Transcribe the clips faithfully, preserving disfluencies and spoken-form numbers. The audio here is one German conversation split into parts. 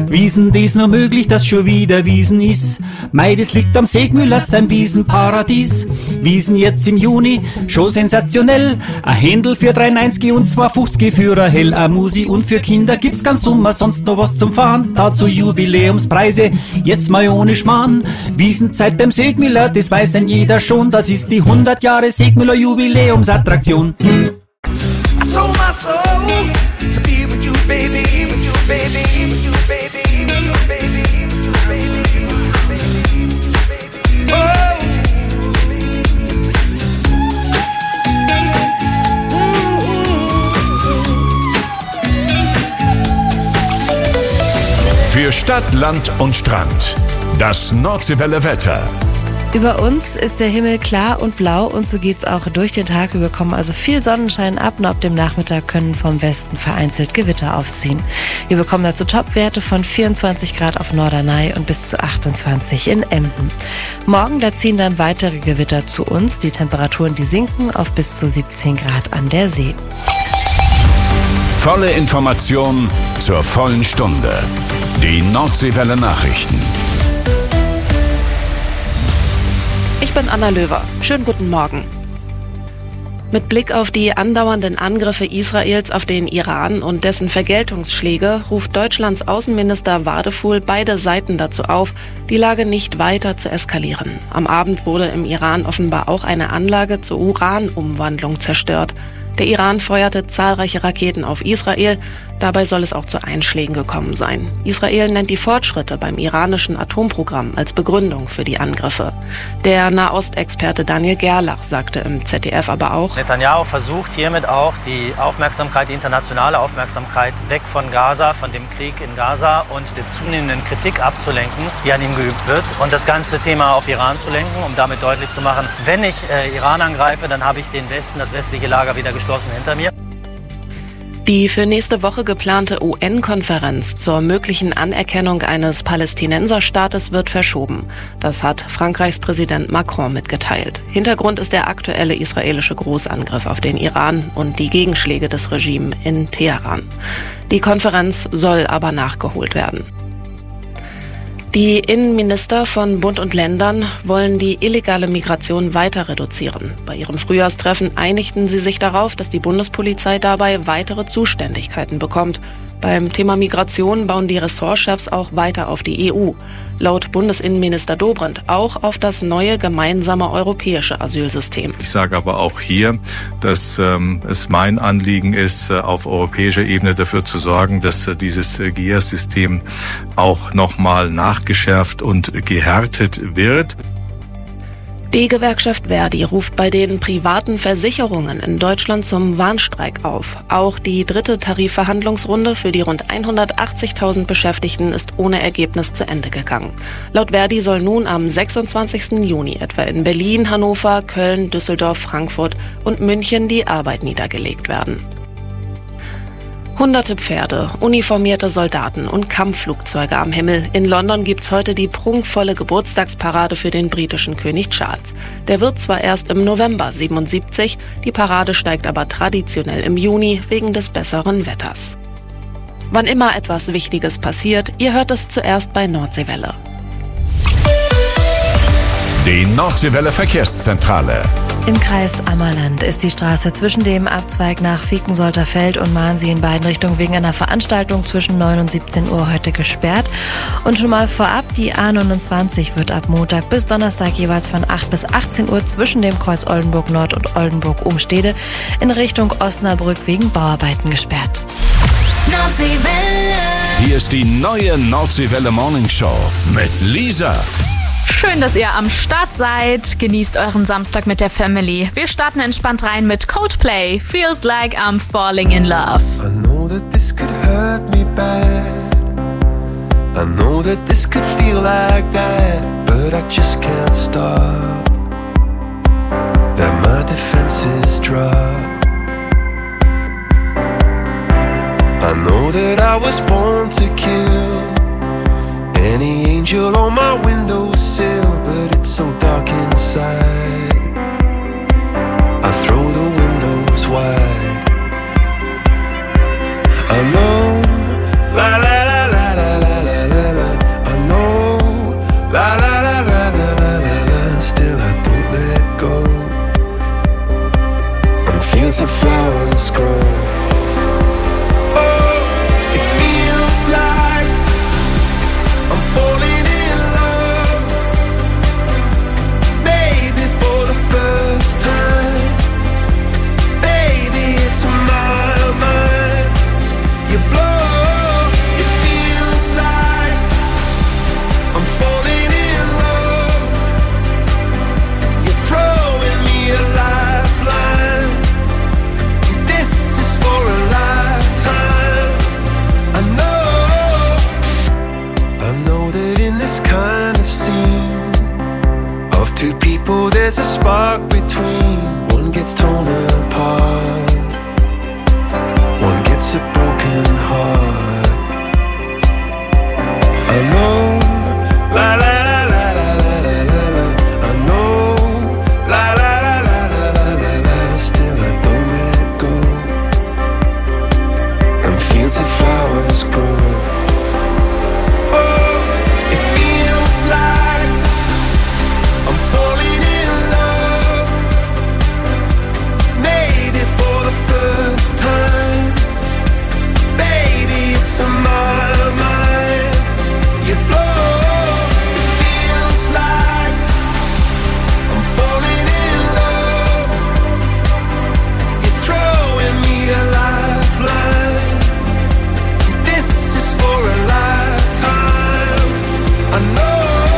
Wiesen, dies nur möglich, dass schon wieder Wiesen ist. Mei, das liegt am Segmüller, sein Wiesenparadies. Wiesen jetzt im Juni, schon sensationell. Ein Händel für drei neunzig und zwei fünfzig für ein Hell. Ein Musi und für Kinder gibt's ganz Sommer sonst noch was zum Fahren. Dazu Jubiläumspreise, jetzt mal ohne Schmarrn. Wiesenzeit beim Segmüller, das weiß ein jeder schon. Das ist die hundert Jahre Segmüller Jubiläumsattraktion. Für Stadt, Land und Strand. Das Nordseewelle Wetter. Über uns ist der Himmel klar und blau und so geht's auch durch den Tag. Wir bekommen also viel Sonnenschein ab und ab dem Nachmittag können vom Westen vereinzelt Gewitter aufziehen. Wir bekommen dazu Topwerte von vierundzwanzig Grad auf Norderney und bis zu achtundzwanzig in Emden. Morgen, da ziehen dann weitere Gewitter zu uns. Die Temperaturen, die sinken auf bis zu siebzehn Grad an der See. Volle Information zur vollen Stunde. Die Nordseewelle Nachrichten. Ich bin Anna Löwer. Schönen guten Morgen. Mit Blick auf die andauernden Angriffe Israels auf den Iran und dessen Vergeltungsschläge ruft Deutschlands Außenminister Wadefuhl beide Seiten dazu auf, die Lage nicht weiter zu eskalieren. Am Abend wurde im Iran offenbar auch eine Anlage zur Uranumwandlung zerstört. Der Iran feuerte zahlreiche Raketen auf Israel. Dabei soll es auch zu Einschlägen gekommen sein. Israel nennt die Fortschritte beim iranischen Atomprogramm als Begründung für die Angriffe. Der Nahostexperte Daniel Gerlach sagte im Z D F aber auch: Netanyahu versucht hiermit auch die Aufmerksamkeit, die internationale Aufmerksamkeit weg von Gaza, von dem Krieg in Gaza und der zunehmenden Kritik abzulenken, die an ihm geübt wird, und das ganze Thema auf Iran zu lenken, um damit deutlich zu machen, wenn ich äh, Iran angreife, dann habe ich den Westen, das westliche Lager wieder geschlossen hinter mir. Die für nächste Woche geplante U N-Konferenz zur möglichen Anerkennung eines Palästinenserstaates wird verschoben. Das hat Frankreichs Präsident Macron mitgeteilt. Hintergrund ist der aktuelle israelische Großangriff auf den Iran und die Gegenschläge des Regimes in Teheran. Die Konferenz soll aber nachgeholt werden. Die Innenminister von Bund und Ländern wollen die illegale Migration weiter reduzieren. Bei ihrem Frühjahrstreffen einigten sie sich darauf, dass die Bundespolizei dabei weitere Zuständigkeiten bekommt. Beim Thema Migration bauen die Ressortchefs auch weiter auf die E U. Laut Bundesinnenminister Dobrindt auch auf das neue gemeinsame europäische Asylsystem. Ich sage aber auch hier, dass ähm, es mein Anliegen ist, äh, auf europäischer Ebene dafür zu sorgen, dass äh, dieses äh, G I A-System auch nochmal nachgeschärft und gehärtet wird. Die Gewerkschaft Verdi ruft bei den privaten Versicherungen in Deutschland zum Warnstreik auf. Auch die dritte Tarifverhandlungsrunde für die rund hundertachtzigtausend Beschäftigten ist ohne Ergebnis zu Ende gegangen. Laut Verdi soll nun am sechsundzwanzigsten Juni etwa in Berlin, Hannover, Köln, Düsseldorf, Frankfurt und München die Arbeit niedergelegt werden. Hunderte Pferde, uniformierte Soldaten und Kampfflugzeuge am Himmel. In London gibt's heute die prunkvolle Geburtstagsparade für den britischen König Charles. Der wird zwar erst im November siebenundsiebzig, die Parade steigt aber traditionell im Juni wegen des besseren Wetters. Wann immer etwas Wichtiges passiert, ihr hört es zuerst bei Nordseewelle. Die Nordseewelle Verkehrszentrale. Im Kreis Ammerland ist die Straße zwischen dem Abzweig nach Finkensolterfeld und Mahnsee in beiden Richtungen wegen einer Veranstaltung zwischen neun und siebzehn Uhr heute gesperrt. Und schon mal vorab, die A neunundzwanzig wird ab Montag bis Donnerstag jeweils von acht bis achtzehn Uhr zwischen dem Kreuz Oldenburg Nord und Oldenburg Umstede in Richtung Osnabrück wegen Bauarbeiten gesperrt. Nordseewelle. Hier ist die neue Nordseewelle Morning Show mit Lisa. Schön, dass ihr am Start seid. Genießt euren Samstag mit der Family. Wir starten entspannt rein mit Coldplay. Feels like I'm falling in love. I know that this could hurt me bad. I know that this could feel like that. But I just can't stop. That my defenses drop. I know that I was born to kill. Any angel on my windowsill, but it's so dark inside. I throw the windows wide. I know, la la la la la la la. know there's a spark between. One gets torn apart, one gets a broken heart. I know, la la la la la la la la la. I know, la la la la la la la la. Still I don't let go, and fields of flowers grow. Oh, it feels like I'm falling in love, maybe for the first time. Baby, it's on my mind. You blow. It feels like I'm falling in love. You're throwing me a lifeline. This is for a lifetime. I know.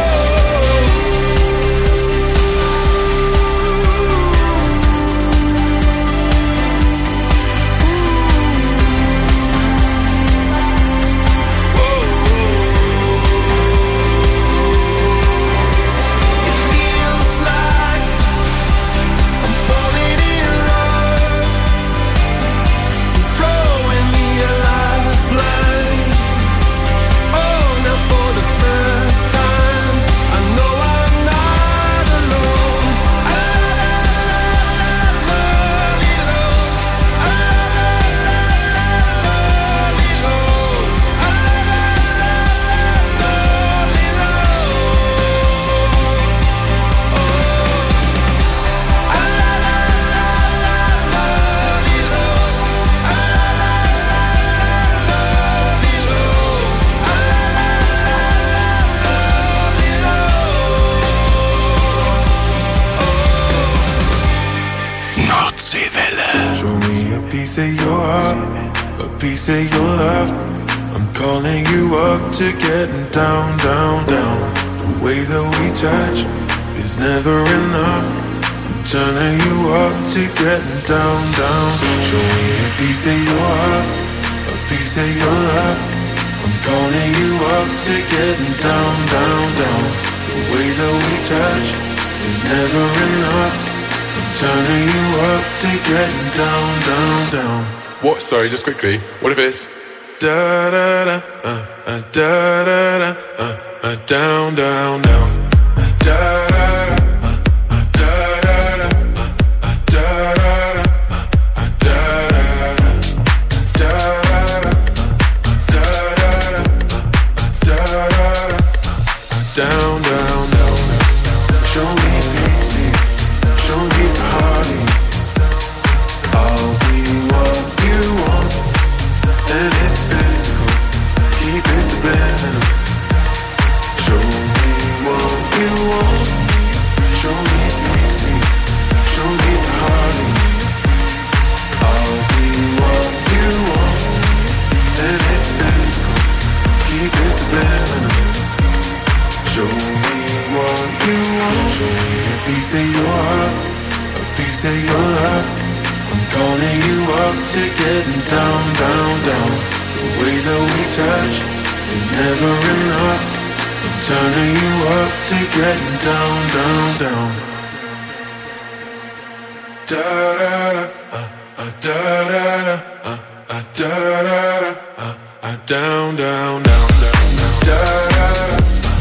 Show me a piece of your heart, a piece of your love. I'm calling you up to getting down, down, down. The way that we touch is never enough. I'm turning you up to getting down, down. Show me a piece of your heart, a piece of your love. I'm calling you up to getting down, down, down. The way that we touch is never enough. Turning you up to getting down, down, down. What? Sorry, just quickly. What if it's da da da uh, uh, da da da uh, uh, down, down, down. Uh, da da da uh, uh, da da da uh, uh, da da da uh, uh, da da da da da da da down, down, down. Show me easy. Show me party. I'll be what you want, and it's physical. Keep it subliminal. Show me what you want. Show me easy. Show me party. I'll be what you want, and it's physical. Keep it subliminal. Show me what you want. Show me a piece of your heart, a piece of your love. I'm calling you up to getting down, down, down. The way that we touch is never enough. I'm turning you up to getting down, down, down. Da da da, uh, uh, da da da, uh, uh, da da da, uh, uh, down, down, down, down, da da da.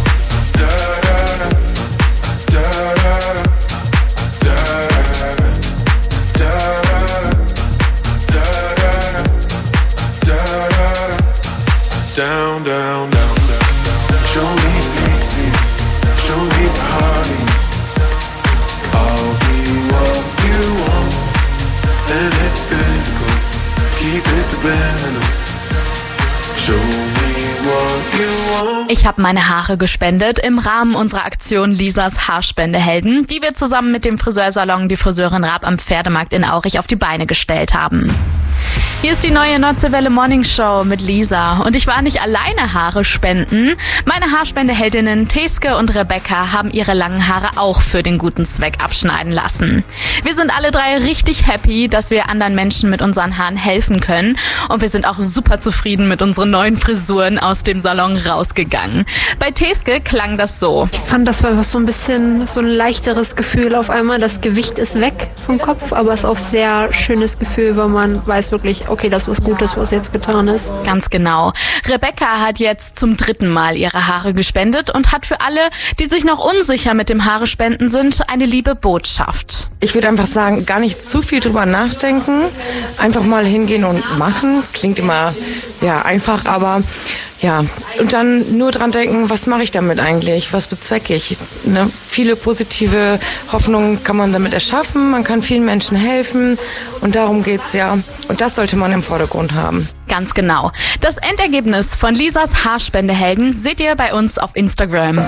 Down, down, down, down. Show me easy, show me party. I'll be what you want, and it's physical. Keep it subliminal. Show me what you want. Ich habe meine Haare gespendet im Rahmen unserer Aktion Lisas Haarspendehelden, die wir zusammen mit dem Friseursalon Die Friseurin Raab am Pferdemarkt in Aurich auf die Beine gestellt haben. Hier ist die neue Nordseewelle Morning Show mit Lisa. Und ich war nicht alleine Haare spenden. Meine Haarspendeheldinnen Teske und Rebecca haben ihre langen Haare auch für den guten Zweck abschneiden lassen. Wir sind alle drei richtig happy, dass wir anderen Menschen mit unseren Haaren helfen können. Und wir sind auch super zufrieden mit unseren neuen Frisuren aus dem Salon rausgegangen. Bei Teske klang das so. Ich fand, das war einfach so ein bisschen so ein leichteres Gefühl auf einmal. Das Gewicht ist weg vom Kopf, aber es ist auch ein sehr schönes Gefühl, weil man weiß wirklich, okay, das ist was Gutes, was jetzt getan ist. Ganz genau. Rebecca hat jetzt zum dritten Mal ihre Haare gespendet und hat für alle, die sich noch unsicher mit dem Haarespenden sind, eine liebe Botschaft. Ich würde einfach sagen, gar nicht zu viel drüber nachdenken. Einfach mal hingehen und machen. Klingt immer ja einfach, aber ja, und dann nur dran denken, was mache ich damit eigentlich? Was bezwecke ich? Ne? Viele positive Hoffnungen kann man damit erschaffen. Man kann vielen Menschen helfen. Und darum geht's ja. Und das sollte man im Vordergrund haben. Ganz genau. Das Endergebnis von Lisas Haarspendehelden seht ihr bei uns auf Instagram.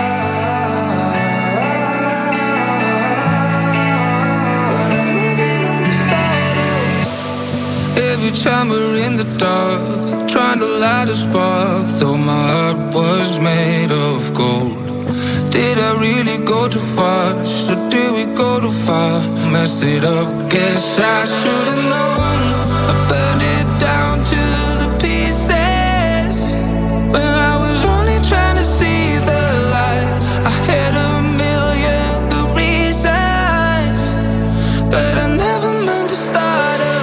Every time we're in the dark, trying to light a spark, though my heart was made of gold. Did I really go too fast, or did we go too far? Messed it up, guess I should've known. I burned it down to the pieces, when I was only trying to see the light. I had a million good reasons, but I never meant to start a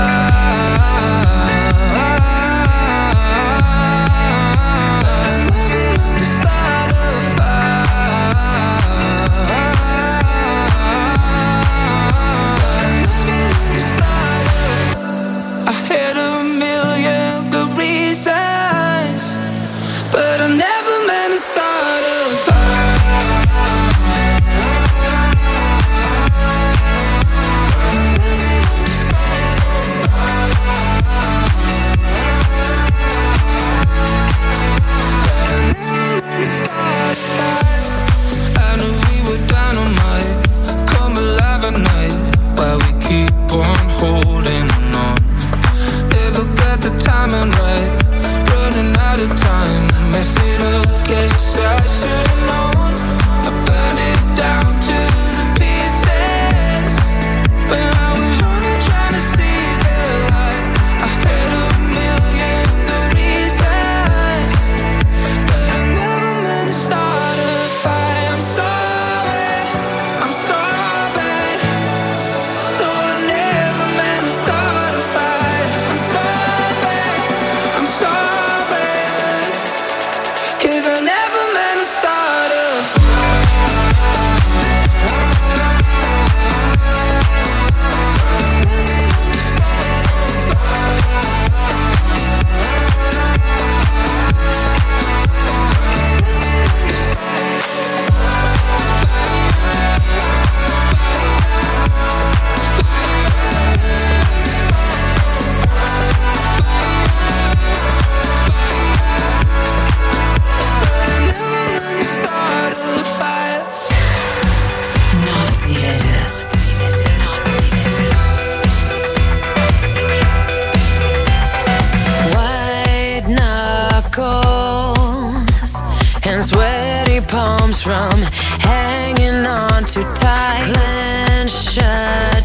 from hanging on too tight, clench shut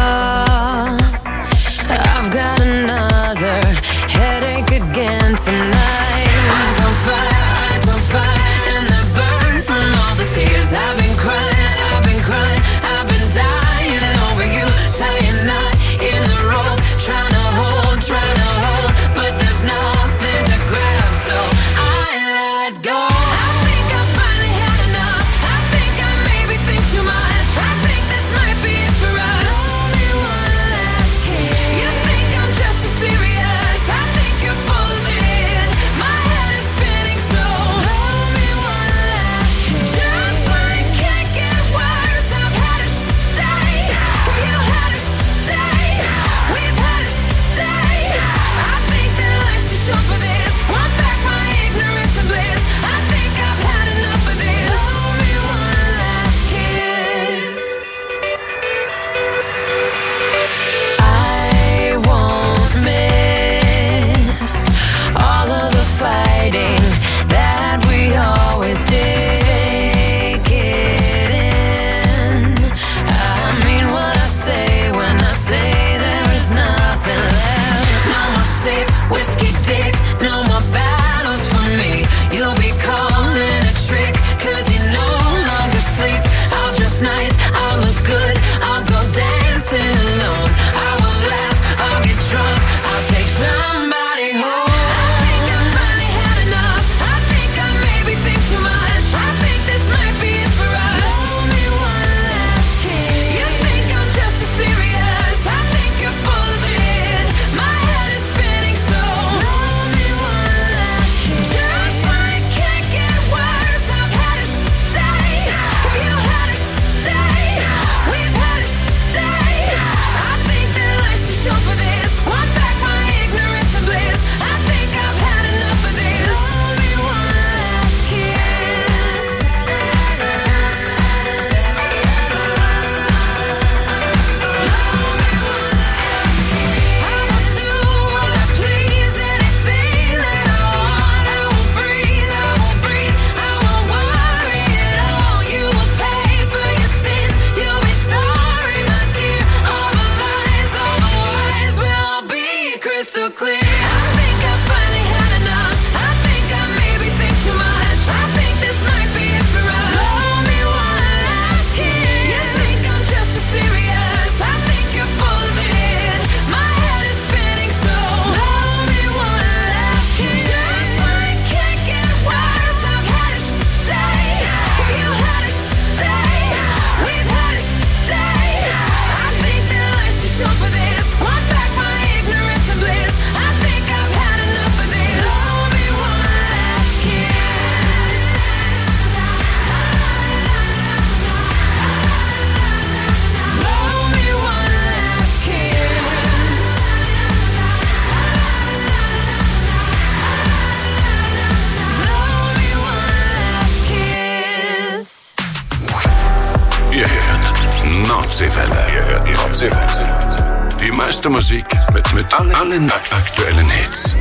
jaw. I've got another headache again tonight. Eyes on fire, eyes on fire, and they burn from all the tears I've been crying, I've been crying, I've been dying over you, tying knot in the rope, trying to hold, trying to hold, but there's nothing to grab, so I let go. Serious, I think you're full of it. Nordseewelle. Die meiste Musik mit, mit allen, allen aktuellen Hits.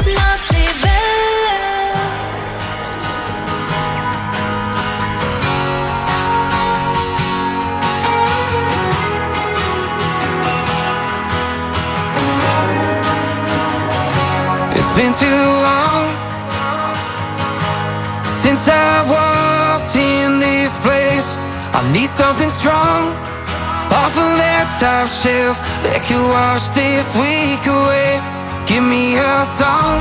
It's been too long since I've walked in this place. I need something strong off of that top shelf that could wash this week away. Give me a song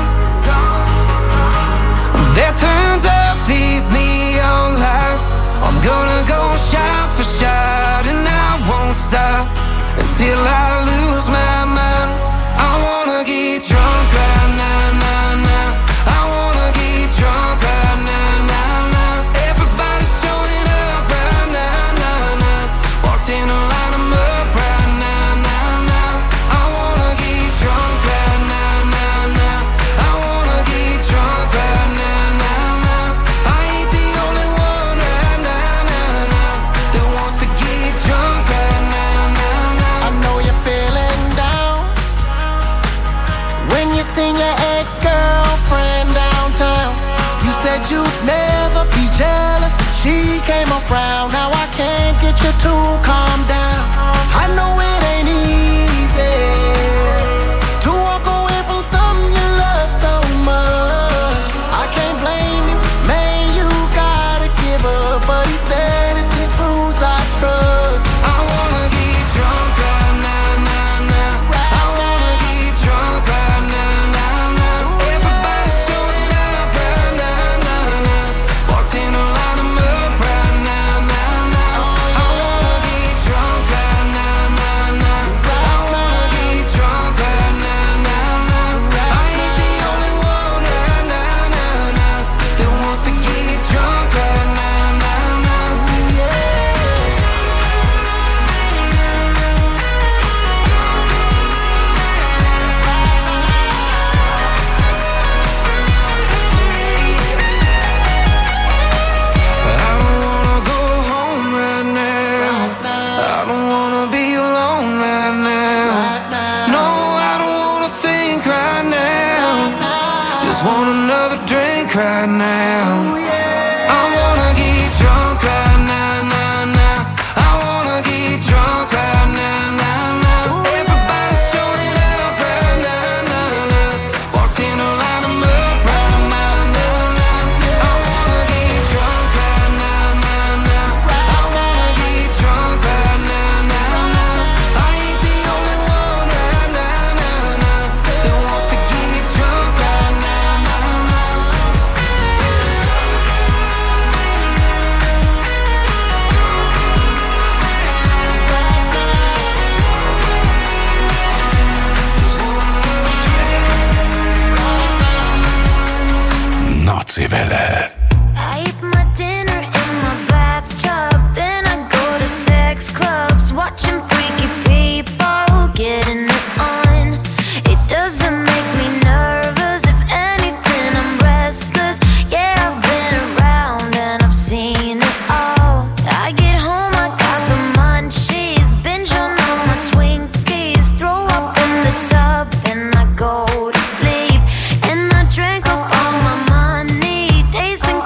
that turns up these neon lights. I'm gonna go shot for shot and I won't stop until I lose my mind. I wanna get drunk right now, now, now. I wanna get drunk right now, now, now. Everybody's showing up right now, now, now. Walked in a line, I'm up right now, now, now. I wanna get drunk right now, now, now. I wanna get drunk right now, now, now. I ain't the only one right now, now, now, that wants to get drunk right now, now, now. I know you're feeling down when you seen your ex-girlfriend downtown. You said you'd never be jealous, but she came around. Now I can't get you to calm down. I know it ain't easy to walk away from something you love so much. I can't blame you, man, you gotta give up. But he said it's this booze I trust. I wanna get drunk right now, now, now. I wanna get drunk right now, now, now. Everybody's showing up right now, now, now. Walked in a line, I'm up right now, now, now. I wanna get drunk right now, now, now. I wanna get drunk right now, now, now. I ain't the only one right now, now, now, that wants to get drunk right now, now, now. Yeah. I don't wanna go home right now. I don't wanna be alone right now. No, I don't wanna think right now. Just want another drink right now. I wanna get drunk right now, now, now. I wanna get drunk right now, now, now. Everybody's showing up right now, now, now. Walked in a line, I'm up right now, now, now. I wanna get drunk right now, now, now. I wanna get drunk right now, now, now. I ain't the only one right now, now, now, that wants to get drunk right now, now, now. Nordseewelle. I eat my dinner in my bathtub, then I go to sex clubs, watching freaky people getting it on. It doesn't make me nervous, if anything, I'm restless. Yeah, I've been around and I've seen it all. I get home, I got the munchies, binge on all my Twinkies, throw up in the tub, then I go to sleep. And I drank up all my money, tasting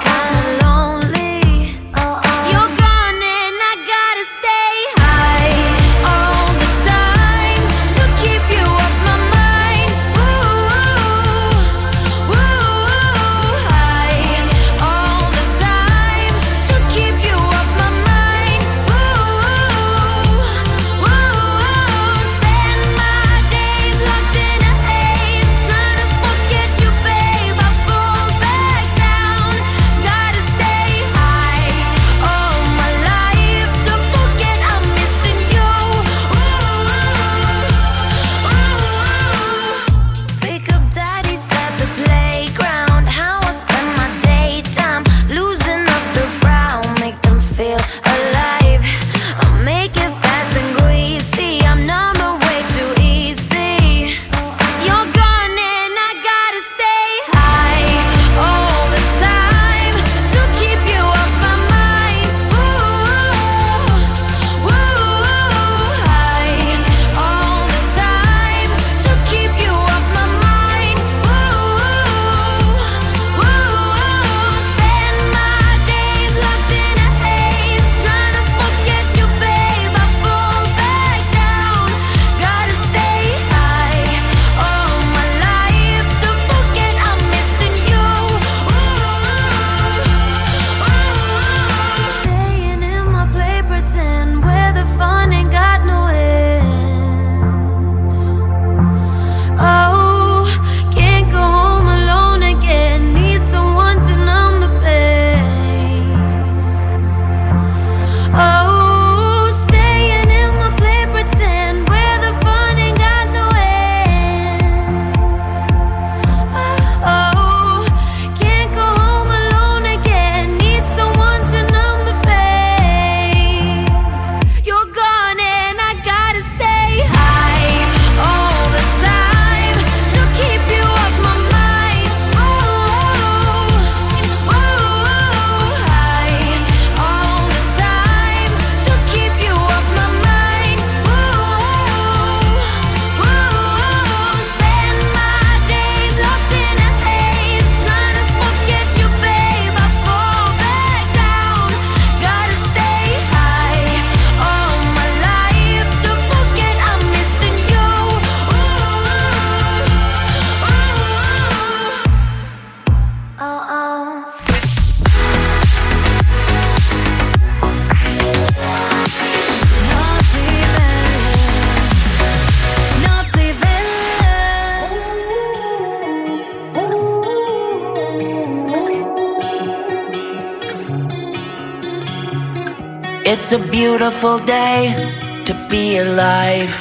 It's a beautiful day to be alive.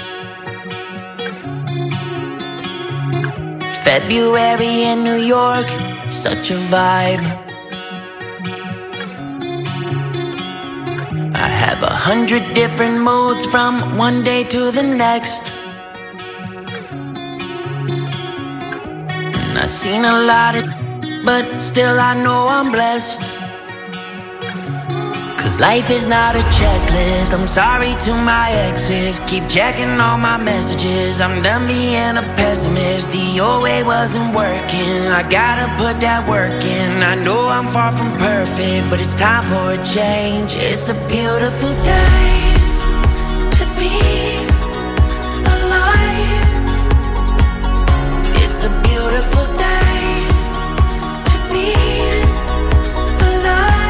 February in New York, such a vibe. I have a hundred different moods from one day to the next. And I've seen a lot of, but still I know I'm blessed. Cause life is not a checklist. I'm sorry to my exes. Keep checking all my messages. I'm done being a pessimist. The old way wasn't working. I gotta put that work in. I know I'm far from perfect, but it's time for a change. It's a beautiful day to be alive. It's a beautiful day to be alive.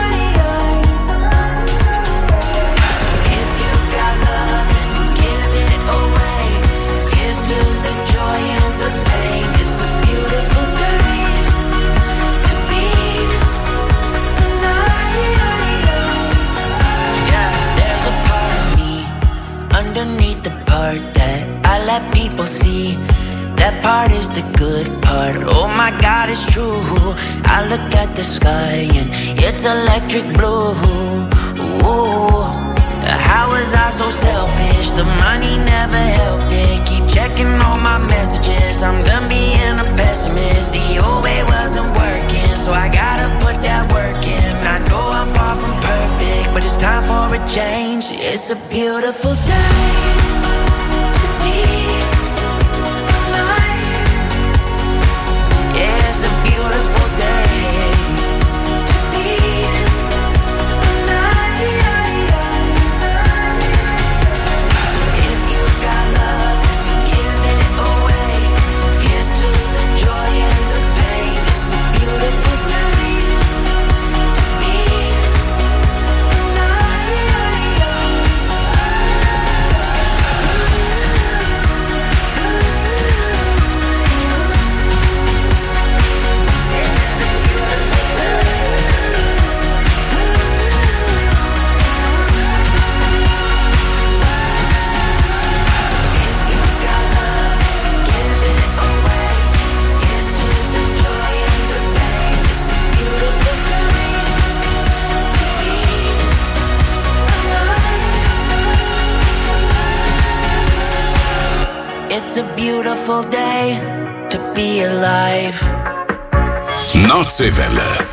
Underneath the part that I let people see, that part is the good part. Oh my God, it's true. I look at the sky and it's electric blue. Ooh, how was I so selfish? The money never helped it. Keep checking all my messages. I'm done being a pessimist. The old way wasn't working, so I gotta put that work in. I know I'm far from perfect, but it's time for a change. It's a beautiful day to be alive. Yeah, it's a beautiful day to be alive. So if you got love, then give it away. Here's to the joy and the pain. It's a beautiful day to be It's a beautiful day to be alive. Nordseewelle.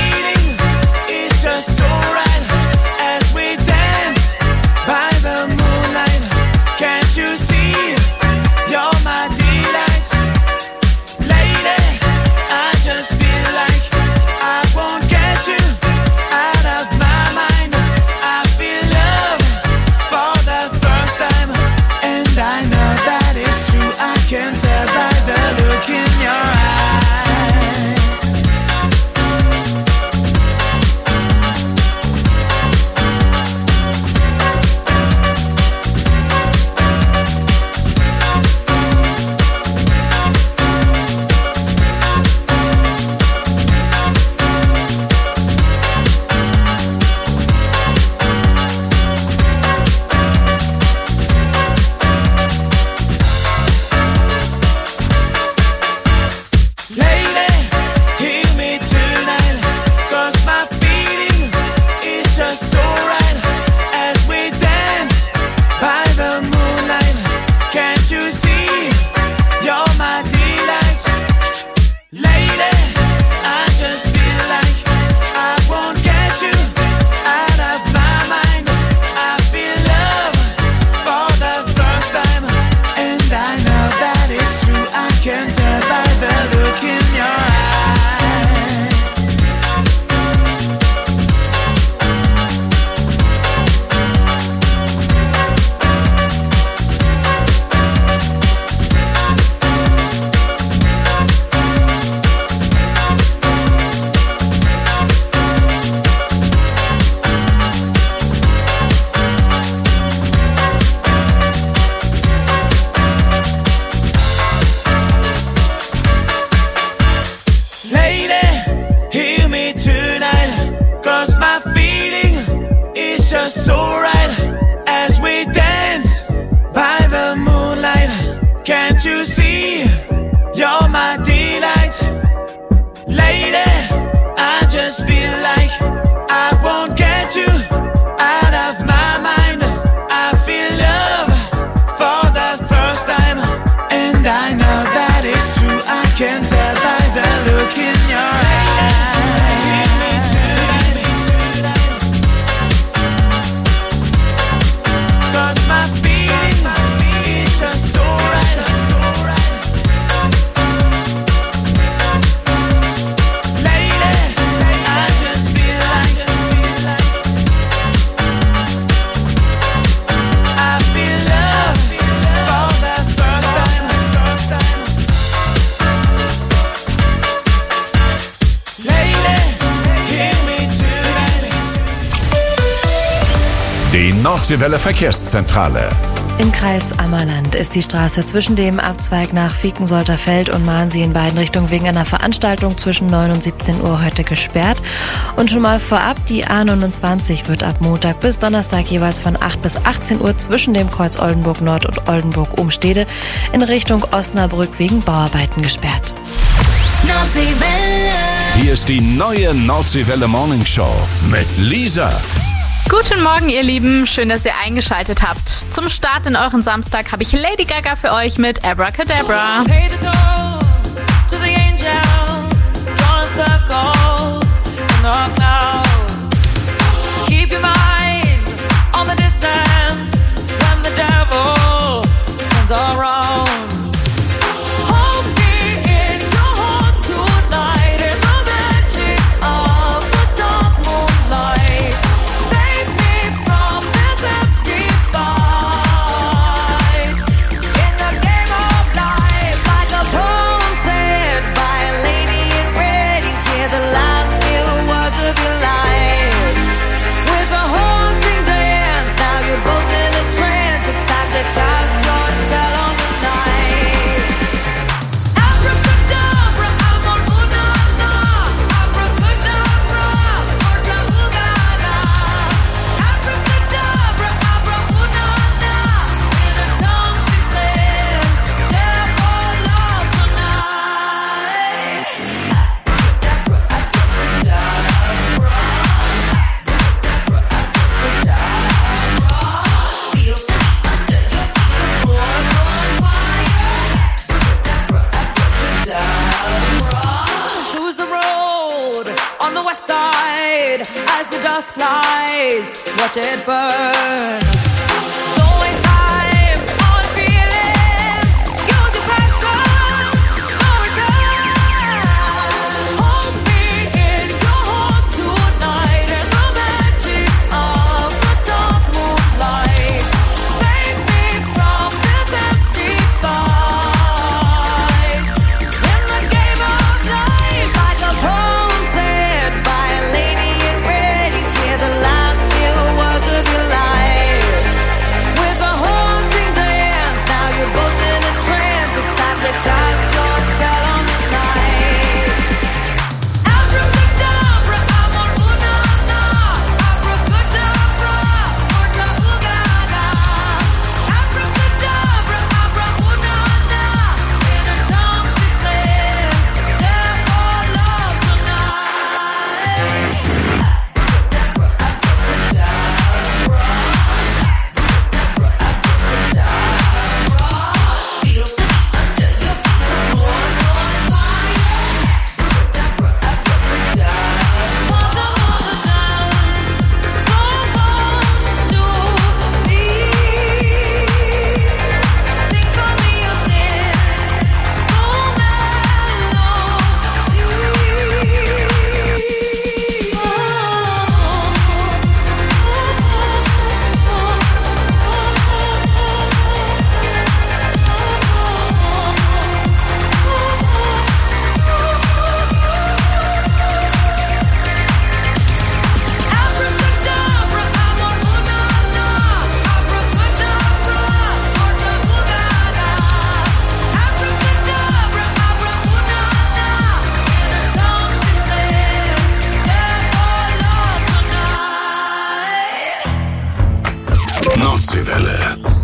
Just so right as we dance by the moon. Nordseewelle Verkehrszentrale. Im Kreis Ammerland ist die Straße zwischen dem Abzweig nach Viekensolter Feld und Mahnsee in beiden Richtungen wegen einer Veranstaltung zwischen neun und siebzehn Uhr heute gesperrt. Und schon mal vorab, die A neunundzwanzig wird ab Montag bis Donnerstag jeweils von acht bis achtzehn Uhr zwischen dem Kreuz Oldenburg Nord und Oldenburg Umstede in Richtung Osnabrück wegen Bauarbeiten gesperrt. Nordseewelle. Hier ist die neue Nordseewelle Morning Show mit Lisa. Guten Morgen, ihr Lieben. Schön, dass ihr eingeschaltet habt. Zum Start in euren Samstag habe ich Lady Gaga für euch mit Abracadabra. Pay the toll to the angels, drawing circles in the clouds. Keep your mind on the distance when the devil turns around. As the dust flies, watch it burn. Don't waste time on feeling. Use your passion, no return. Hold me in your heart tonight in the magic of the dark moonlight. Save me from this empty fight. In the game of life, like a poem said by a lady. The last few words of your life with a haunting dance. Now you're both in a trance. It's time to cast your spell on the night. Abracadabra, amor una na. Abracadabra, orta ugaga. Abracadabra, abra una na. In her tongue she said, therefore love tonight. Nordseewelle.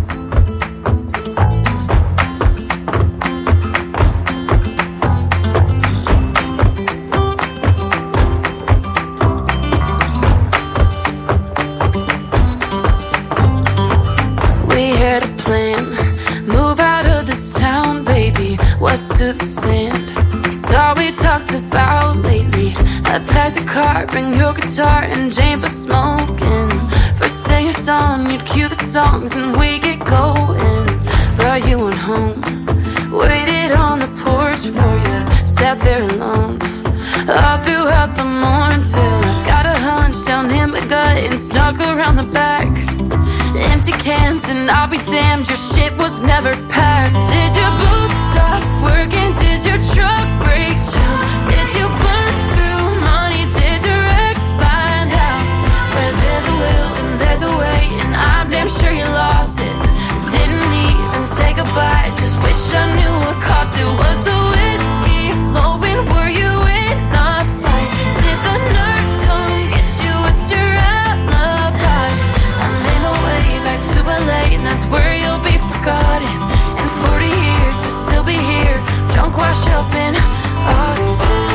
We had a plan, move out of this town, baby, west to the sand. It's all we talked about lately. I packed a car, bring your guitar and Jane for smoking. First thing at dawn, you'd cue the songs and we get going. Brought you on home, waited on the porch for you, sat there alone all throughout the morning till I got a hunch down in my gut and snuck around the back. Empty cans and I'll be damned, your shit was never packed. Did your boots stop working? Did your truck break down? Did you burn through money? Did your ex find out where there's a will and there's there's a way, and I'm damn sure you lost it. Didn't even say goodbye, just wish I knew what cost it. Was the whiskey flowing? Were you in a fight? Did the nurse come get you? What's your alibi? I made my way back to L A, and that's where you'll be forgotten. In forty years you'll still be here, drunk, washed up in Austin.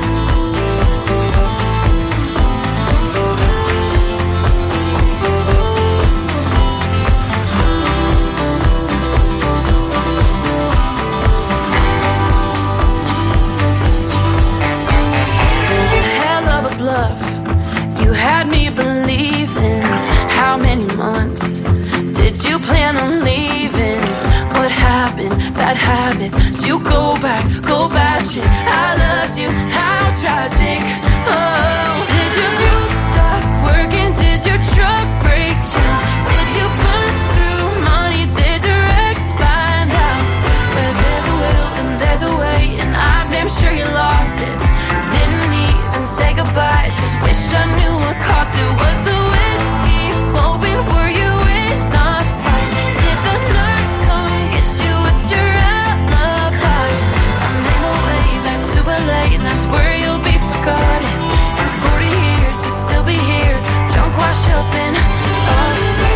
You had me believing. How many months did you plan on leaving? What happened? Bad habits. Did you go back, go bashing? I loved you, how tragic. Oh, did your group stop working? Did your truck break down? Did you burn through money? Did your ex find out? Where there's a will and there's a way, and I'm damn sure you lost it. Didn't even say goodbye, just wish I knew what cost it. Was the whiskey flowing? Were you in a fight? Did the nurse come get you? What's your alibi? I made my way back to L A, and that's where you'll be forgotten. In forty years you'll still be here, drunk, washed up in Austin.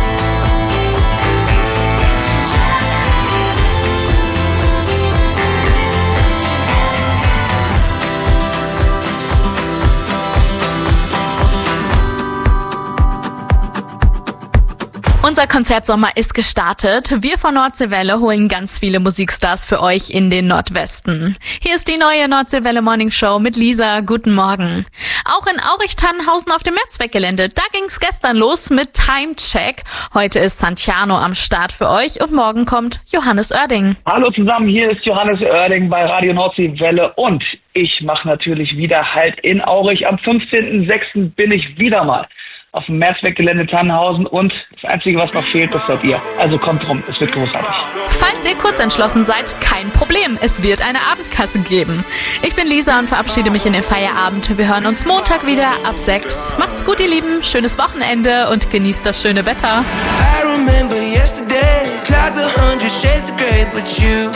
Unser Konzertsommer ist gestartet. Wir von Nordseewelle holen ganz viele Musikstars für euch in den Nordwesten. Hier ist die neue Nordseewelle Morning Show mit Lisa. Guten Morgen. Auch in Aurich-Tannenhausen auf dem Mehrzweckgelände. Da ging's gestern los mit Time Check. Heute ist Santiano am Start für euch und morgen kommt Johannes Oerding. Hallo zusammen, hier ist Johannes Oerding bei Radio Nordseewelle und ich mache natürlich wieder Halt in Aurich. Am fünfzehnten sechsten bin ich wieder mal auf dem Mehrzweckgelände Tannenhausen und das Einzige, was noch fehlt, das seid ihr. Also kommt rum, es wird großartig. Falls ihr kurz entschlossen seid, kein Problem, es wird eine Abendkasse geben. Ich bin Lisa und verabschiede mich in den Feierabend. Wir hören uns Montag wieder ab sechs. Macht's gut, ihr Lieben, schönes Wochenende und genießt das schöne Wetter. I remember yesterday, clouds a hundred shades of grey, but you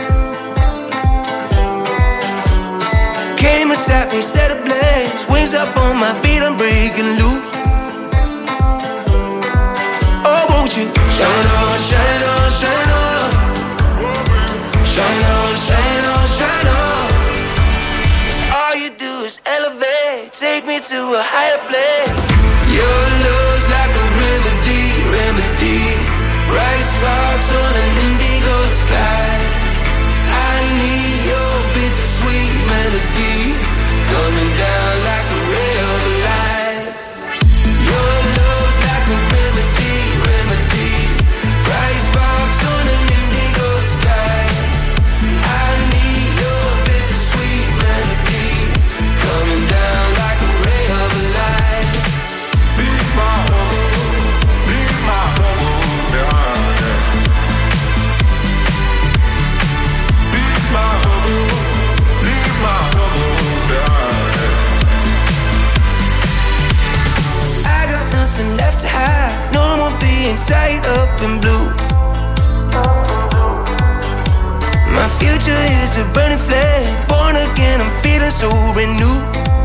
came and sat me, set ablaze, wings up on my feet, I'm breaking loose. Oh, won't you shine on, shine on, shine on, shine on, shine on, shine on. 'Cause all you do is elevate, take me to a higher place. Your love's like a remedy, remedy. Bright sparks on an indigo sky. I need your bittersweet melody coming down like a ray of light. Your love's like a remedy, remedy. Bright sparks on an indigo sky. I need your bittersweet melody coming down like a ray of light. Be my home, be my home, yeah. Be my home, be my home, yeah. I got nothing left to hide, no more being tied up in blue. My future is a burning flame, born again, I'm feeling so renewed.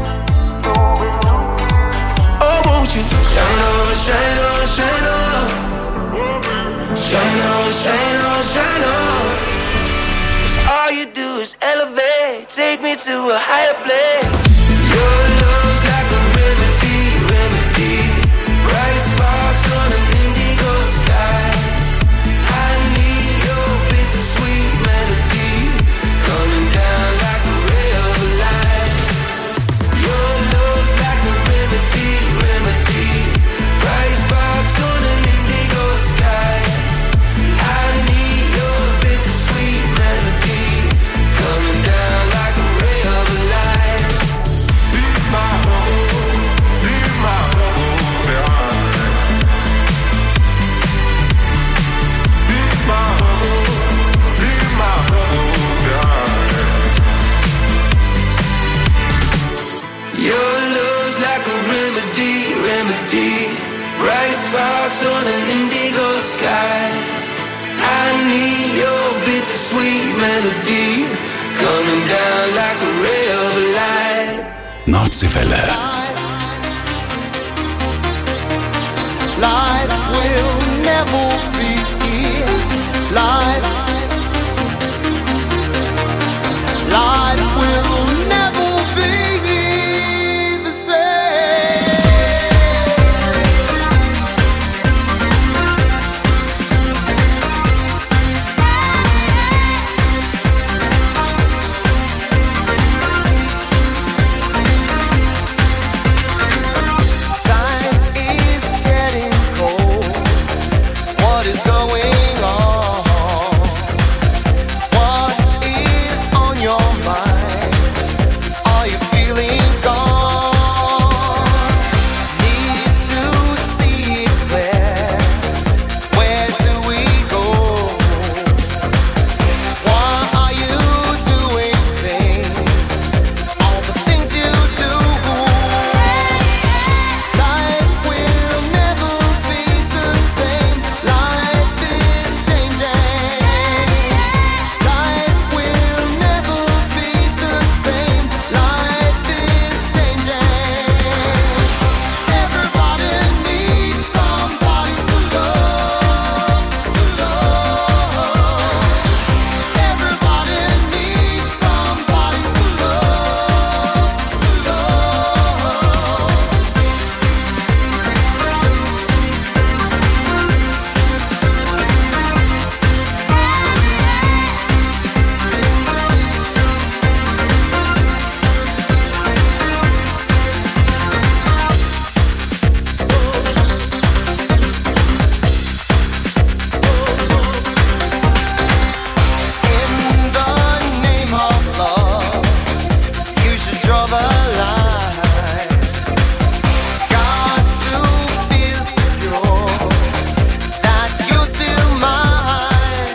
Oh, won't you shine on, shine on, shine on, shine on, shine on, shine on. 'Cause all you do is elevate, take me to a higher place. Your love's like a remedy, remedy. Bright sparks on an indigo sky. I need your bittersweet melody coming down like a ray of light. Your love's like a remedy, remedy. Bright sparks on an indigo sky. I need your bittersweet melody coming down like a ray of light. melody coming down like a ray of light. Nordseewelle. Life will never be here. Life, life will never be the same. Time is getting cold. What is going on? What is on your mind? Are your feelings gone? Need to see it clear. Where do we go? Why are you doing things? All the things you do. Life will never be the same. Life is changing. Life will never be the same. Life is changing. Everybody needs somebody to love, to love. Everybody needs somebody to love, to love. In the name of love, you should draw the line. Got to feel secure that you're still mine.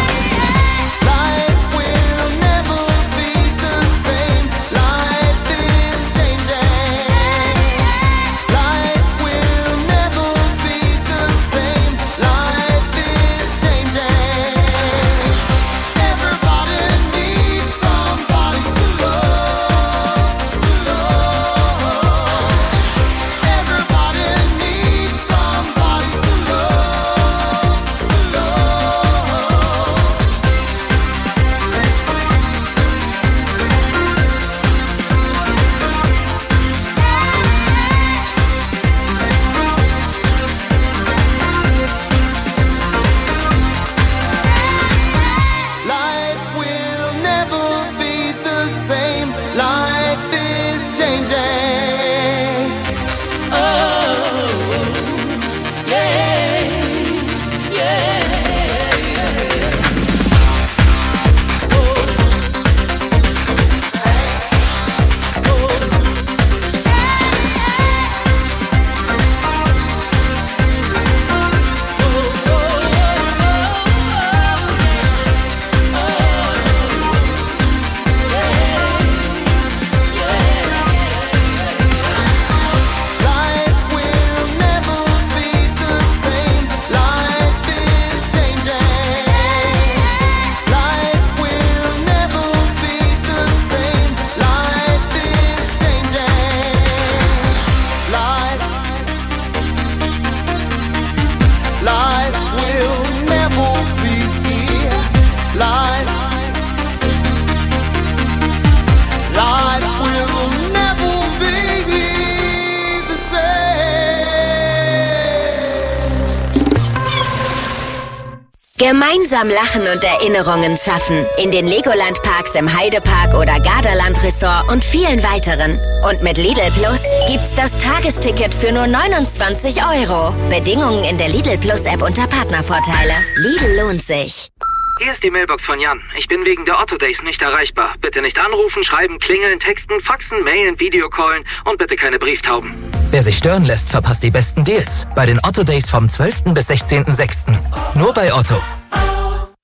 Life will never be the same. Life is changing. Life will never be the same. Life is changing. Everybody needs somebody to love, to love. Everybody needs somebody to love, to love. Life will never be the same. Life is changing. Oh, yeah, yeah, Life will never be the same. Life is changing. Life will never be the same. Life is changing. Life, life will never be here. Life, life will never be the same. Gemeinsam lachen und Erinnerungen schaffen. In den Legoland-Parks im Heidepark oder Gardaland Resort und vielen weiteren. Und mit Lidl Plus gibt's das Tagesticket für nur neunundzwanzig Euro. Bedingungen in der Lidl Plus App unter Partnervorteile. Lidl lohnt sich. Hier ist die Mailbox von Jan. Ich bin wegen der Otto Days nicht erreichbar. Bitte nicht anrufen, schreiben, klingeln, texten, faxen, mailen, Videocallen und bitte keine Brieftauben. Wer sich stören lässt, verpasst die besten Deals. Bei den Otto Days vom zwölften bis sechzehnten sechsten Nur bei Otto.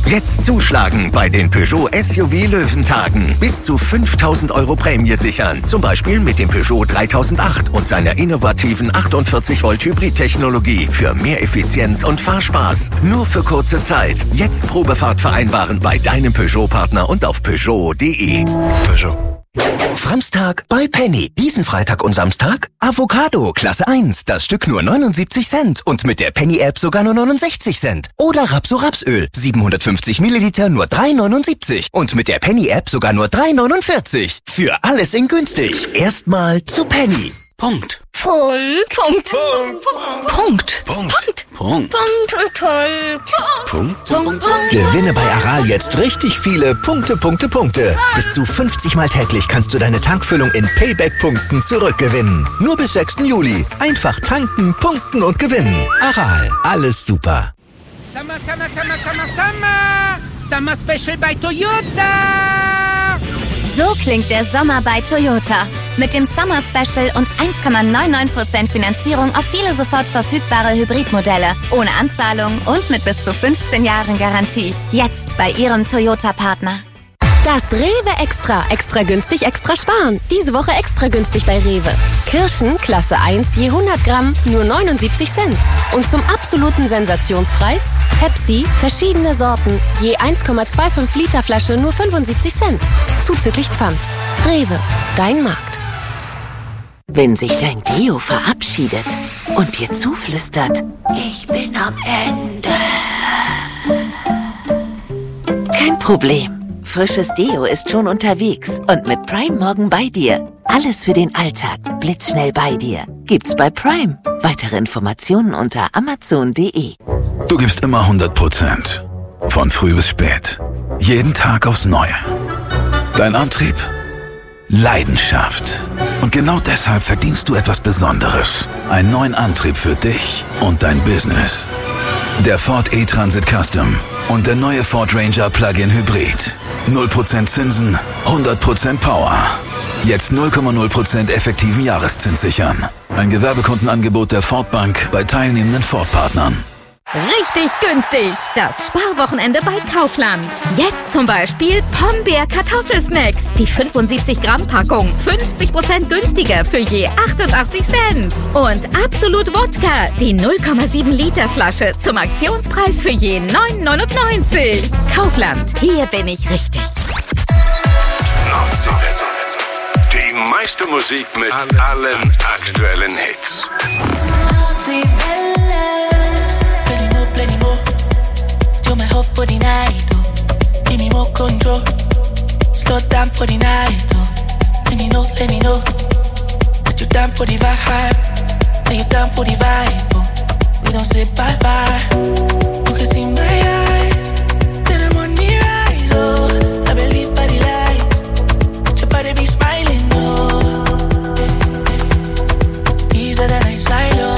Jetzt zuschlagen bei den Peugeot S U V Löwentagen. Bis zu fünftausend Euro Prämie sichern. Zum Beispiel mit dem Peugeot dreitausendacht und seiner innovativen achtundvierzig Volt Hybrid-Technologie für mehr Effizienz und Fahrspaß. Nur für kurze Zeit. Jetzt Probefahrt vereinbaren bei deinem Peugeot-Partner und auf Peugeot punkt de. Peugeot. Framstag bei Penny. Diesen Freitag und Samstag Avocado Klasse eins. Das Stück nur neunundsiebzig Cent und mit der Penny-App sogar nur neunundsechzig Cent. Oder Rapso-Rapsöl. siebenhundertfünfzig Milliliter nur drei neunundsiebzig und mit der Penny-App sogar nur drei neunundvierzig. Für alles in günstig. Erstmal zu Penny. Punkt. Punkt. Punkt. Punkt. Punkt. Punkt. Punkt. Punkt. Punkt. Gewinne bei Aral jetzt richtig viele Punkte, Punkte, Punkte. Bis zu fünfzig Mal täglich kannst du deine Tankfüllung in Payback-Punkten zurückgewinnen. Nur bis sechsten Juli. Einfach tanken, punkten und gewinnen. Aral. Alles super. Summer, Summer, Summer, Summer, Summer. Summer Special bei Toyota. So klingt der Sommer bei Toyota. Mit dem Summer Special und eins Komma neunundneunzig Prozent Finanzierung auf viele sofort verfügbare Hybridmodelle. Ohne Anzahlung und mit bis zu fünfzehn Jahren Garantie. Jetzt bei Ihrem Toyota-Partner. Das Rewe Extra. Extra günstig, extra sparen. Diese Woche extra günstig bei Rewe. Kirschen, Klasse eins, je hundert Gramm, nur neunundsiebzig Cent. Und zum absoluten Sensationspreis Pepsi, verschiedene Sorten, je eins Komma fünfundzwanzig Liter Flasche, nur fünfundsiebzig Cent. Zuzüglich Pfand. Rewe, dein Markt. Wenn sich dein Deo verabschiedet und dir zuflüstert, ich bin am Ende. Kein Problem. Frisches Deo ist schon unterwegs und mit Prime morgen bei dir. Alles für den Alltag, blitzschnell bei dir. Gibt's bei Prime. Weitere Informationen unter amazon punkt de. Du gibst immer hundert Prozent. Von früh bis spät. Jeden Tag aufs Neue. Dein Antrieb? Leidenschaft. Und genau deshalb verdienst du etwas Besonderes. Einen neuen Antrieb für dich und dein Business. Der Ford E-Transit Custom und der neue Ford Ranger Plug-in Hybrid. null Prozent Zinsen, hundert Prozent Power. Jetzt null Komma null Prozent effektiven Jahreszins sichern. Ein Gewerbekundenangebot der Ford Bank bei teilnehmenden Ford-Partnern. Richtig günstig. Das Sparwochenende bei Kaufland. Jetzt zum Beispiel Pombeer Kartoffelsnacks. Die fünfundsiebzig Gramm Packung. fünfzig Prozent günstiger für je achtundachtzig Cent. Und Absolut Wodka. Die null Komma sieben Liter Flasche zum Aktionspreis für je neun neunundneunzig. Kaufland. Hier bin ich richtig. Nordseewelle. Die meiste Musik mit allen aktuellen Hits. You're my hope for the night, oh. Give me more control. Slow down for the night, oh. Let me know, let me know that you're down for the vibe. That you're down for the vibe, oh. We don't say bye-bye. You can see my eyes, that I'm on the rise, oh. I believe by the light, your body be smiling, oh. Easier than I silo.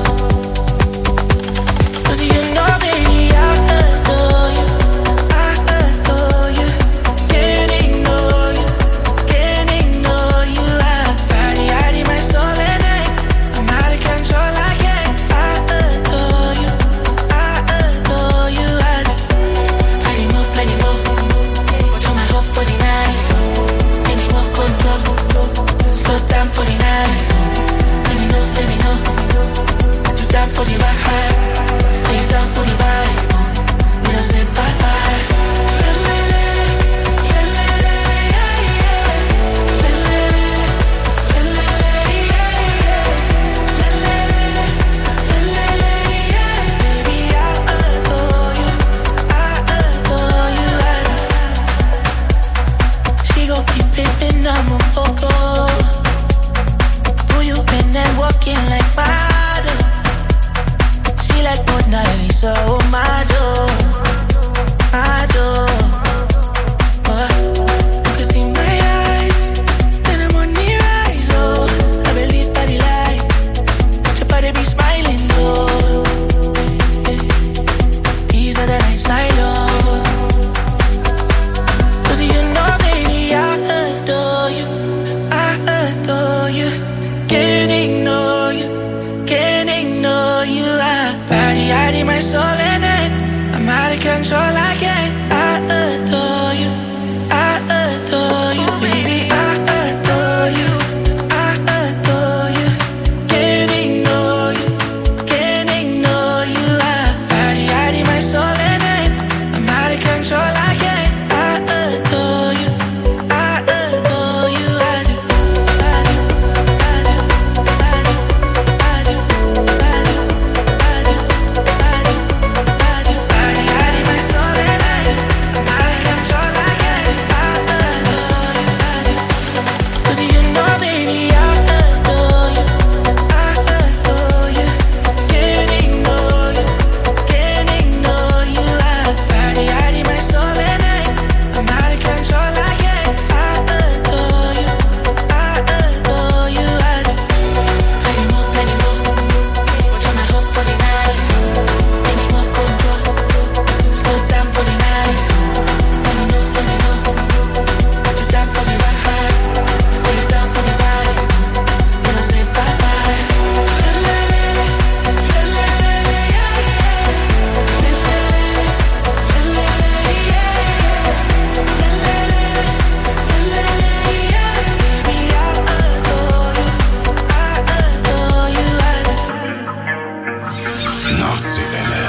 For the vibe, are you down for the vibe? We don't say bye bye. Baby, I adore you, I adore you. She gon' keep pimpin', I'm a poco. Who you been and walking like water? Like Mona Lisa, oh my door, my door. Oh, you can see my eyes, then I'm on the rise, oh. I believe by the light, your body be smiling, oh. Easier than I silo. Cause you know, baby, I adore you, I adore you. Can't ignore you, can't ignore you. I Body, I need my soul in it. I'm out of control, I can't my soul at night. I'm out of control, I can't. I adore you. I adore you. I do. I do. I do. I do. I do. I do. I do. I do. I do. I do. My soul at night. I'm out of control, I can't. I adore you. I do. 'Cause you know, baby, I adore you. I adore you. Can't ignore you. Can't ignore you. I body, body, my soul at night. I'm out of control, I can't. I adore you. I adore you. I do. Tiny more, tiny more. Watch on my hook for the night. Any more control. Slow down for the night. Let me know, let me know. You down for the ride. When you down for the vibe. You don't say bye bye. La la la la. La la la la, yeah, yeah. La la la la. La la la la, yeah, yeah. La la la la. La la la la, yeah. Baby, I adore you. I adore you. I do. Nordseewelle.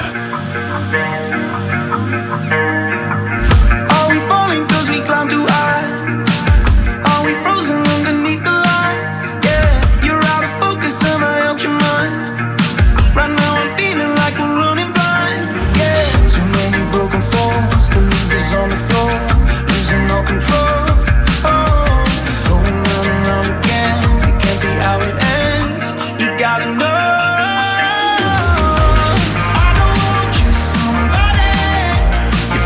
Are we falling 'cause we climb too high? Are we frozen underneath the lights? Yeah, you're out of focus, am I out your mind? Right now I'm feeling like we're running blind. Yeah, too many broken falls, the levers on the floor, losing all control. Oh, going round and round again, it can't be how it ends. You gotta know. I don't want you somebody.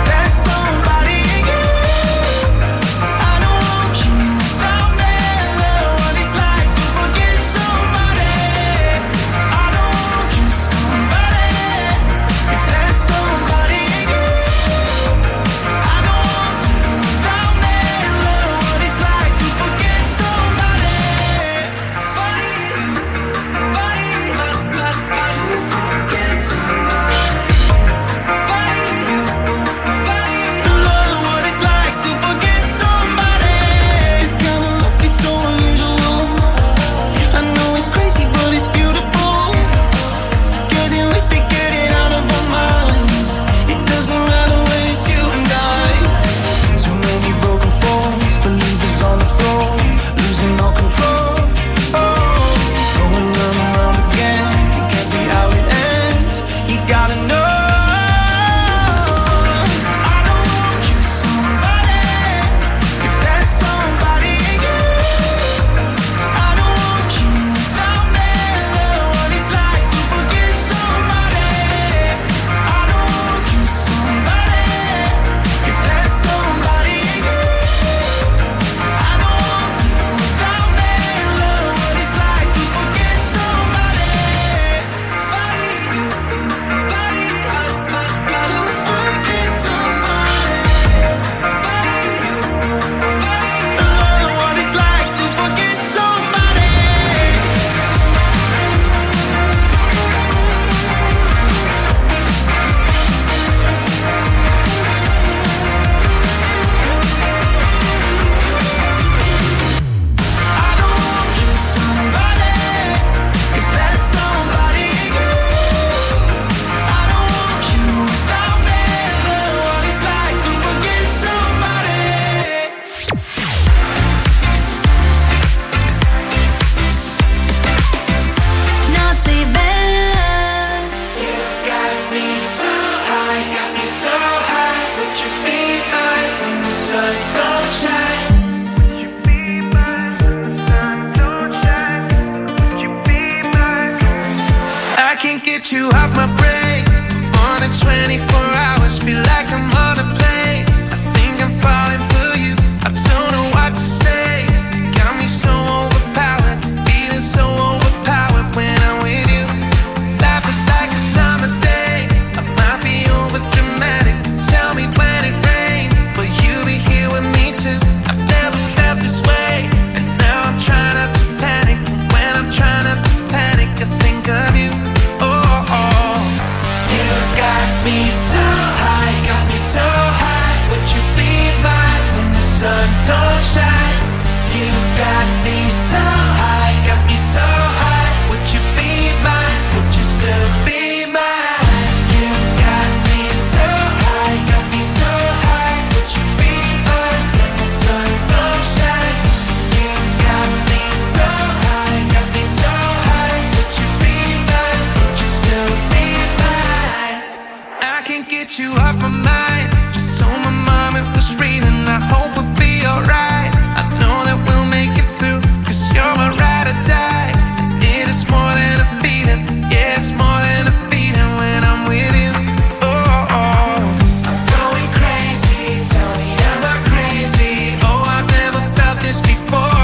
you off my mind. Just so my mom it was real and I hope it'll be alright. I know that we'll make it through, cause you're my ride or die. And it is more than a feeling, yeah, it's more than a feeling when I'm with you. Oh, oh, oh. I'm going crazy, tell me am I crazy? Oh, I've never felt this before.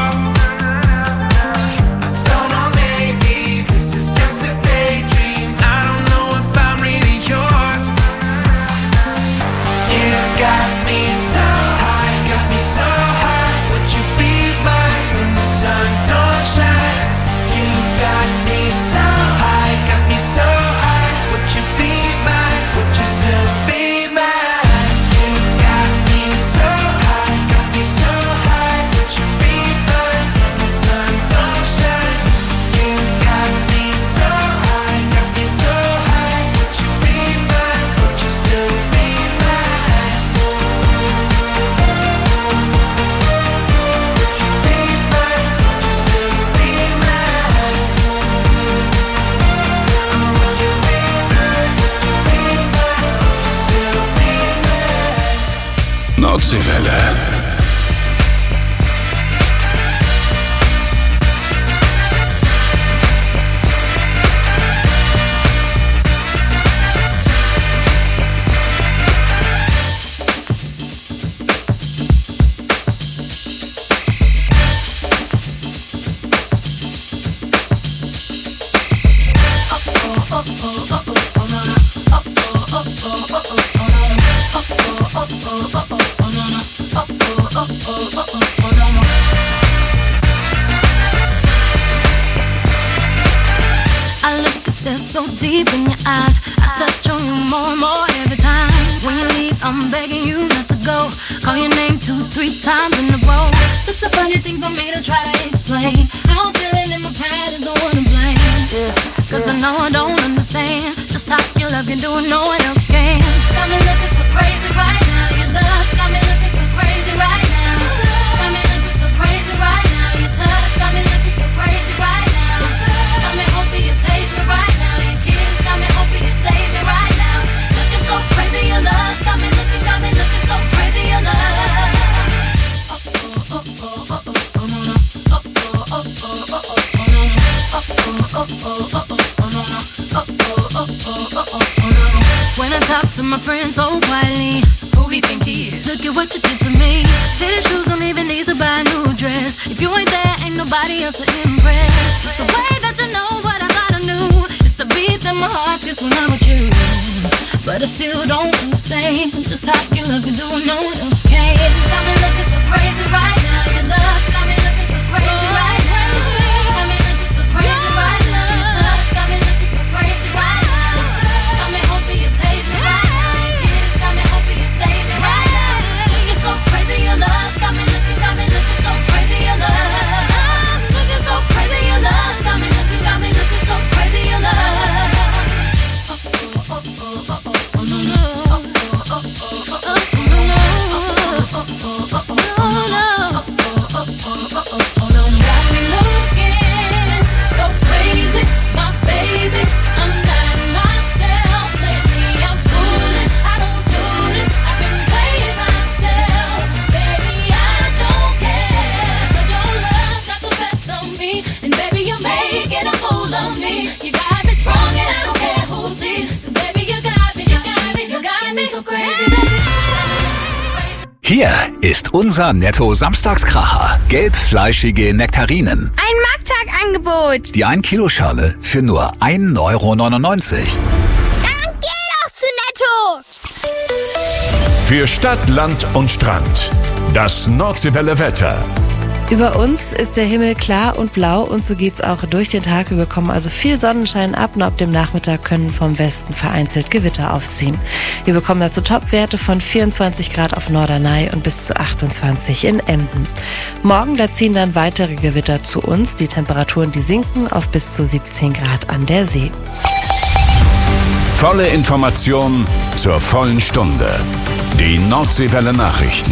I don't know, maybe this is just a daydream. I don't know if I'm really yours. You got me so high, got me so high. Would you be mine when the sun don't shine? You got me so high, got me so high. Would you be mine? Would you still be mine? You got me so high, got me so high. Would you be mine when the sun don't shine? You got me so high, got me so high. Would you be mine? Would you still be mine? Nordseewelle. I look and stare so deep in your eyes. I touch on you more and more every time. When you leave, I'm begging you not to go. Call your name two, three times in a row. Such a funny thing for me to try to explain. How I'm feeling in my pride is the one to blame. Yeah. Cause I know I don't understand just how your love can do it, no one else can. Got me looking so crazy right now. Your love's got me looking so crazy right now. Got me looking so crazy right now. Your touch got me looking so crazy right now. Got me hoping you page me right now. Your kiss got me hoping you save me right now. Looking so crazy, your love's got me looking, got me looking so crazy, your love. Oh oh oh oh oh oh no no. Oh oh oh oh oh oh no no. Oh oh oh oh oh oh no no. Oh oh oh oh oh oh no no. When I talk to my friends so quietly, who he think he is? Look at what you did to me. Fitted shoes don't even need to buy a new dress. If you ain't there, ain't nobody else to impress. It's the way that you know what I thought I knew. It's the beat that my heart gets when I'm with you. But I still don't understand just how you love can do it, no one else can. Got me looking so crazy right now. Your love's got me looking so crazy right now. Got me looking so crazy right now. Your touch got me looking so crazy right now. Got me hoping you page me right now. Your kiss got me hoping you save me right now. Looking so crazy, your love's got me looking, got me looking so crazy, your love. Looking so crazy, your love's got me looking, got me looking so crazy, your love. Oh oh oh oh oh oh no no. Oh oh oh oh oh oh no no. Oh oh oh oh oh no no. Oh oh oh oh oh no no. Got me looking so crazy, my baby. I'm not myself lately. I'm foolish. I don't do this. I've been playing myself, baby. I don't care. 'Cause your love's got the best of me, and baby you're making a fool of me. You got me sprung, and I don't care who sees. 'Cause baby you got me, you got me, you got me so crazy, baby. Hier ist unser Netto-Samstagskracher. Gelb-fleischige Nektarinen. Ein Markttagangebot. Die ein Kilo Schale für nur ein Euro neunundneunzig. Dann geh doch zu Netto. Für Stadt, Land und Strand. Das Nordseewelle Wetter. Über uns ist der Himmel klar und blau und so geht's auch durch den Tag. Wir bekommen also viel Sonnenschein ab und ab dem Nachmittag können vom Westen vereinzelt Gewitter aufziehen. Wir bekommen dazu Topwerte von vierundzwanzig Grad auf Norderney und bis zu achtundzwanzig in Emden. Morgen, da ziehen dann weitere Gewitter zu uns. Die Temperaturen, die sinken auf bis zu siebzehn Grad an der See. Volle Information zur vollen Stunde. Die Nordseewelle Nachrichten.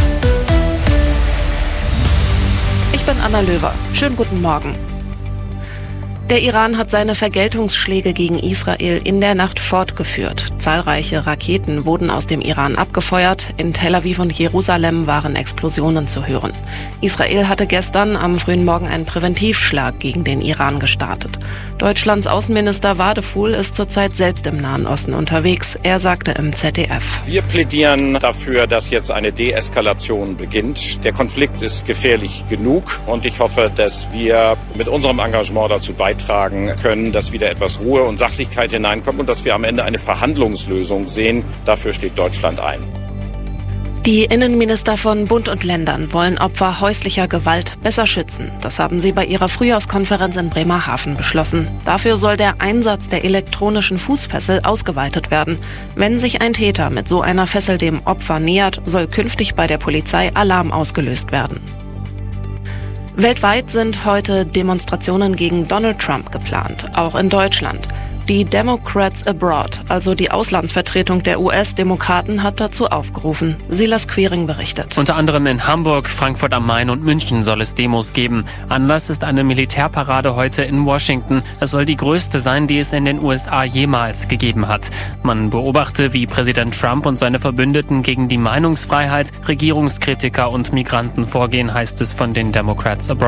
Ich bin Anna Löwer. Schönen guten Morgen. Der Iran hat seine Vergeltungsschläge gegen Israel in der Nacht fortgeführt. Zahlreiche Raketen wurden aus dem Iran abgefeuert. In Tel Aviv und Jerusalem waren Explosionen zu hören. Israel hatte gestern am frühen Morgen einen Präventivschlag gegen den Iran gestartet. Deutschlands Außenminister Wadefuhl ist zurzeit selbst im Nahen Osten unterwegs. Er sagte im Z D F: Wir plädieren dafür, dass jetzt eine Deeskalation beginnt. Der Konflikt ist gefährlich genug und ich hoffe, dass wir mit unserem Engagement dazu beitragen können, dass wieder etwas Ruhe und Sachlichkeit hineinkommt und dass wir am Ende eine Verhandlungslösung sehen. Dafür steht Deutschland ein. Die Innenminister von Bund und Ländern wollen Opfer häuslicher Gewalt besser schützen. Das haben sie bei ihrer Frühjahrskonferenz in Bremerhaven beschlossen. Dafür soll der Einsatz der elektronischen Fußfessel ausgeweitet werden. Wenn sich ein Täter mit so einer Fessel dem Opfer nähert, soll künftig bei der Polizei Alarm ausgelöst werden. Weltweit sind heute Demonstrationen gegen Donald Trump geplant, auch in Deutschland. Die Democrats Abroad, also die Auslandsvertretung der U S-Demokraten, hat dazu aufgerufen. Silas Quiring berichtet. Unter anderem in Hamburg, Frankfurt am Main und München soll es Demos geben. Anlass ist eine Militärparade heute in Washington. Es soll die größte sein, die es in den U S A jemals gegeben hat. Man beobachte, wie Präsident Trump und seine Verbündeten gegen die Meinungsfreiheit, Regierungskritiker und Migranten vorgehen, heißt es von den Democrats Abroad.